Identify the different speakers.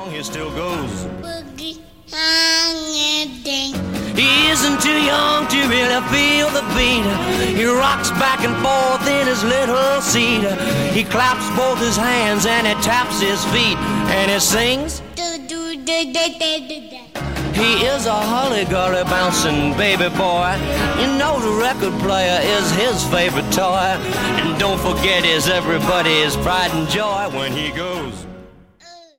Speaker 1: song, he still goes.
Speaker 2: Boogie,
Speaker 1: He isn't too young to really feel the beat. He rocks back and forth in his little seat. He claps both his hands and he taps his feet. And he sings. He is a holly-golly bouncing baby boy. You know the record player is his favorite toy. And don't forget, he's everybody's pride and joy when he goes.